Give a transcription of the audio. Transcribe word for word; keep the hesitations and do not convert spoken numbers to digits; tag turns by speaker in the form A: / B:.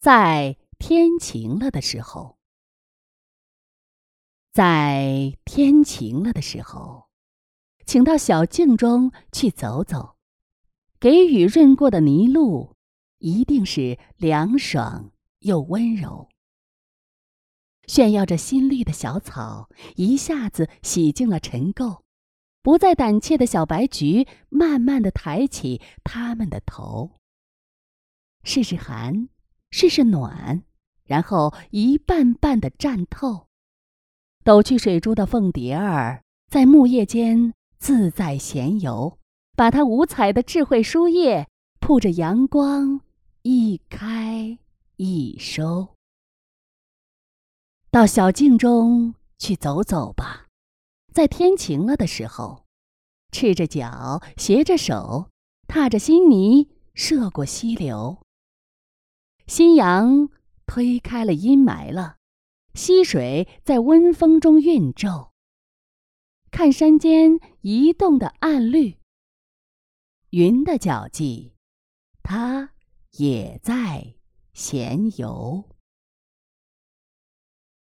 A: 在天晴了的时候，在天晴了的时候，请到小径中去走走，给雨润过的泥路，一定是凉爽又温柔。炫耀着新绿的小草，一下子洗净了尘垢，不再胆怯的小白菊，慢慢地抬起它们的头，试试寒，试试暖，然后一瓣瓣地绽透。抖去水珠的凤蝶儿，在木叶间自在闲游，把它五彩的智慧书页，铺着阳光，一开一收。到小径中去走走吧，在天晴了的时候，赤着脚，携着手，踏着新泥，涉过溪流。新阳推开了阴霾了，溪水在温风中韵皱。看山间移动的暗绿，云的脚迹，它也在闲游。